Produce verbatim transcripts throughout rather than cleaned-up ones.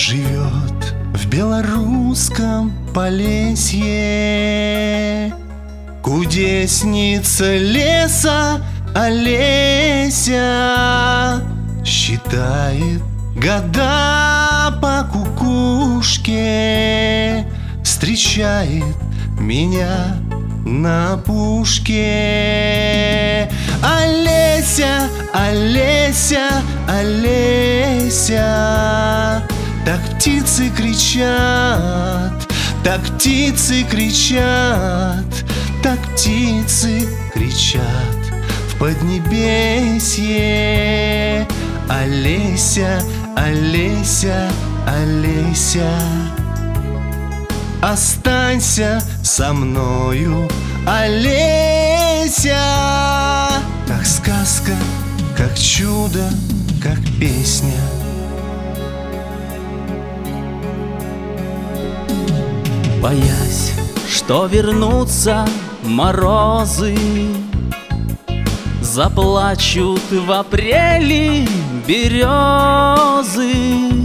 Живет в белорусском Полесье кудесница леса Олеся. Считает года по кукушке, встречает меня на пушке. Олеся, Олеся, Олеся, так птицы кричат, так птицы кричат, так птицы кричат в поднебесье. Олеся, Олеся, Олеся, останься со мною, Олеся. Как сказка, как чудо, как песня. Боясь, что вернутся морозы, заплачут в апреле березы.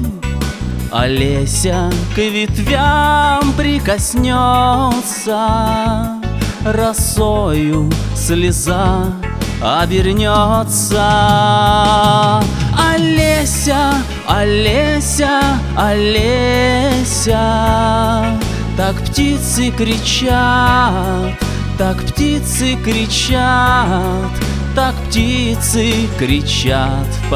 Олеся к ветвям прикоснется, росою слеза обернется. Олеся, Олеся, Олеся, так птицы кричат, так птицы кричат, так птицы кричат в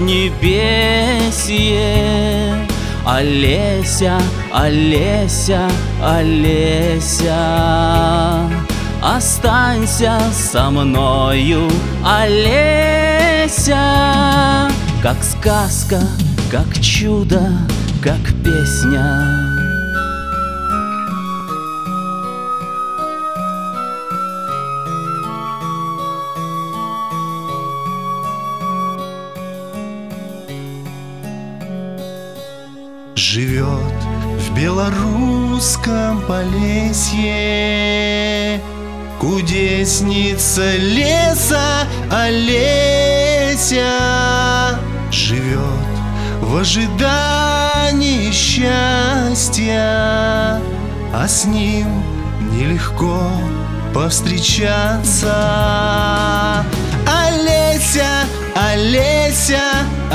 поднебесье. Олеся, Олеся, Олеся, останься со мною, Олеся. Как сказка, как чудо, как песня. Живет в белорусском Полесье кудесница леса Олеся. Живет в ожидании счастья, а с ним нелегко повстречаться. Олеся, Олеся,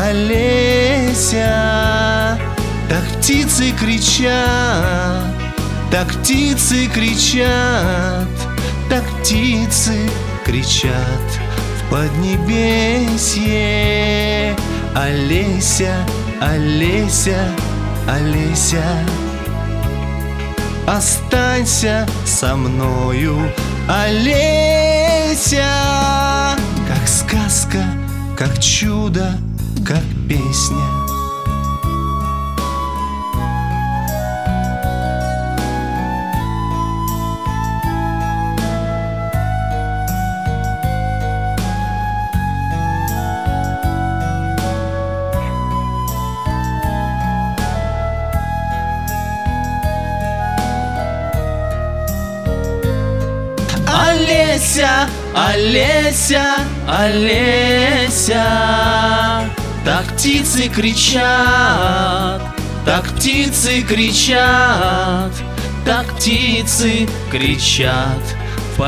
Олеся, так птицы кричат, так птицы кричат, так птицы кричат в поднебесье. Олеся, Олеся, Олеся, останься со мною, Олеся. Как сказка, как чудо, как песня. Олеся, Олеся, Олеся, так птицы кричат, так птицы кричат, так птицы кричат в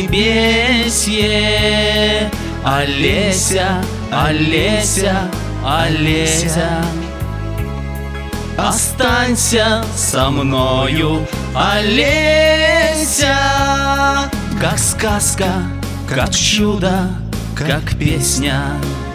поднебесье. Олеся, Олеся, Олеся, останься со мною, Олеся. Как сказка, как чудо, как песня.